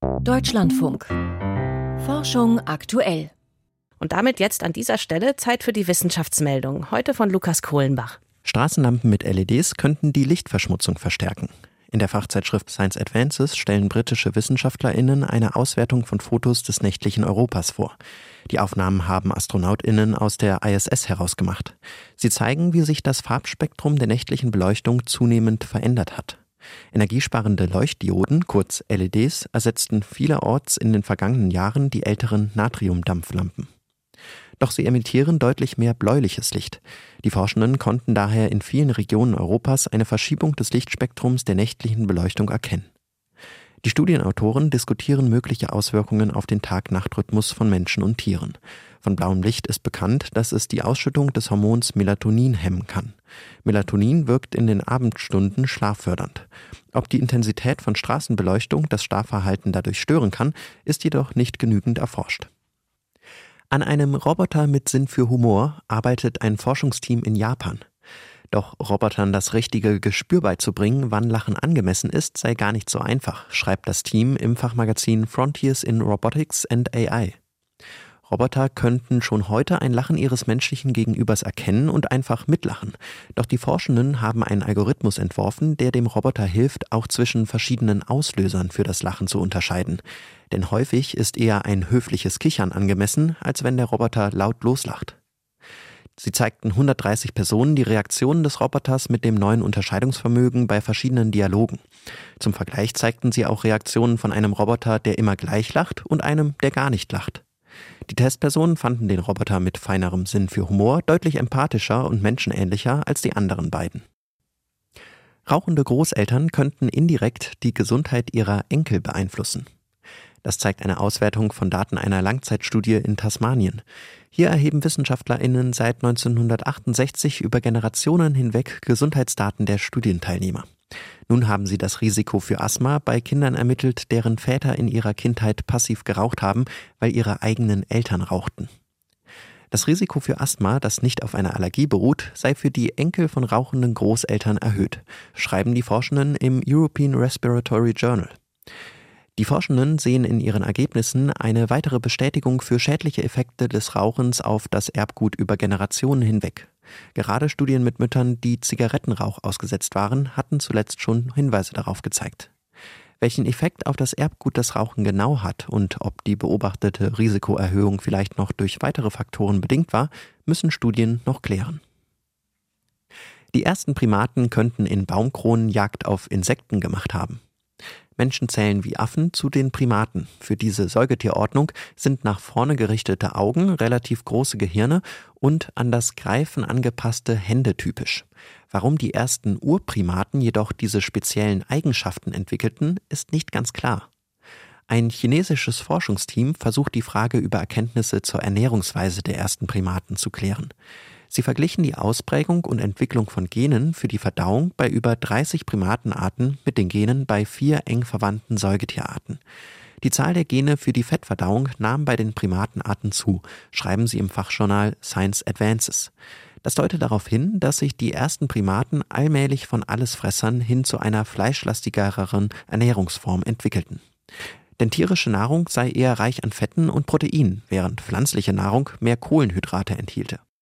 Deutschlandfunk. Forschung aktuell. Und damit jetzt an dieser Stelle Zeit für die Wissenschaftsmeldung. Heute von Lukas Kohlenbach. Straßenlampen mit LEDs könnten die Lichtverschmutzung verstärken. In der Fachzeitschrift Science Advances stellen britische WissenschaftlerInnen eine Auswertung von Fotos des nächtlichen Europas vor. Die Aufnahmen haben AstronautInnen aus der ISS herausgemacht. Sie zeigen, wie sich das Farbspektrum der nächtlichen Beleuchtung zunehmend verändert hat. Energiesparende Leuchtdioden, kurz LEDs, ersetzten vielerorts in den vergangenen Jahren die älteren Natriumdampflampen. Doch sie emittieren deutlich mehr bläuliches Licht. Die Forschenden konnten daher in vielen Regionen Europas eine Verschiebung des Lichtspektrums der nächtlichen Beleuchtung erkennen. Die Studienautoren diskutieren mögliche Auswirkungen auf den Tag-Nacht-Rhythmus von Menschen und Tieren. Von blauem Licht ist bekannt, dass es die Ausschüttung des Hormons Melatonin hemmen kann. Melatonin wirkt in den Abendstunden schlaffördernd. Ob die Intensität von Straßenbeleuchtung das Schlafverhalten dadurch stören kann, ist jedoch nicht genügend erforscht. An einem Roboter mit Sinn für Humor arbeitet ein Forschungsteam in Japan. Doch Robotern das richtige Gespür beizubringen, wann Lachen angemessen ist, sei gar nicht so einfach, schreibt das Team im Fachmagazin Frontiers in Robotics and AI. Roboter könnten schon heute ein Lachen ihres menschlichen Gegenübers erkennen und einfach mitlachen. Doch die Forschenden haben einen Algorithmus entworfen, der dem Roboter hilft, auch zwischen verschiedenen Auslösern für das Lachen zu unterscheiden. Denn häufig ist eher ein höfliches Kichern angemessen, als wenn der Roboter laut loslacht. Sie zeigten 130 Personen die Reaktionen des Roboters mit dem neuen Unterscheidungsvermögen bei verschiedenen Dialogen. Zum Vergleich zeigten sie auch Reaktionen von einem Roboter, der immer gleich lacht, und einem, der gar nicht lacht. Die Testpersonen fanden den Roboter mit feinerem Sinn für Humor deutlich empathischer und menschenähnlicher als die anderen beiden. Rauchende Großeltern könnten indirekt die Gesundheit ihrer Enkel beeinflussen. Das zeigt eine Auswertung von Daten einer Langzeitstudie in Tasmanien. Hier erheben WissenschaftlerInnen seit 1968 über Generationen hinweg Gesundheitsdaten der Studienteilnehmer. Nun haben sie das Risiko für Asthma bei Kindern ermittelt, deren Väter in ihrer Kindheit passiv geraucht haben, weil ihre eigenen Eltern rauchten. Das Risiko für Asthma, das nicht auf einer Allergie beruht, sei für die Enkel von rauchenden Großeltern erhöht, schreiben die Forschenden im European Respiratory Journal. Die Forschenden sehen in ihren Ergebnissen eine weitere Bestätigung für schädliche Effekte des Rauchens auf das Erbgut über Generationen hinweg. Gerade Studien mit Müttern, die Zigarettenrauch ausgesetzt waren, hatten zuletzt schon Hinweise darauf gezeigt. Welchen Effekt auf das Erbgut das Rauchen genau hat und ob die beobachtete Risikoerhöhung vielleicht noch durch weitere Faktoren bedingt war, müssen Studien noch klären. Die ersten Primaten könnten in Baumkronen Jagd auf Insekten gemacht haben. Menschen zählen wie Affen zu den Primaten. Für diese Säugetierordnung sind nach vorne gerichtete Augen, relativ große Gehirne und an das Greifen angepasste Hände typisch. Warum die ersten Urprimaten jedoch diese speziellen Eigenschaften entwickelten, ist nicht ganz klar. Ein chinesisches Forschungsteam versucht die Frage über Erkenntnisse zur Ernährungsweise der ersten Primaten zu klären. Sie verglichen die Ausprägung und Entwicklung von Genen für die Verdauung bei über 30 Primatenarten mit den Genen bei 4 eng verwandten Säugetierarten. Die Zahl der Gene für die Fettverdauung nahm bei den Primatenarten zu, schreiben sie im Fachjournal Science Advances. Das deutet darauf hin, dass sich die ersten Primaten allmählich von Allesfressern hin zu einer fleischlastigeren Ernährungsform entwickelten. Denn tierische Nahrung sei eher reich an Fetten und Proteinen, während pflanzliche Nahrung mehr Kohlenhydrate enthielte.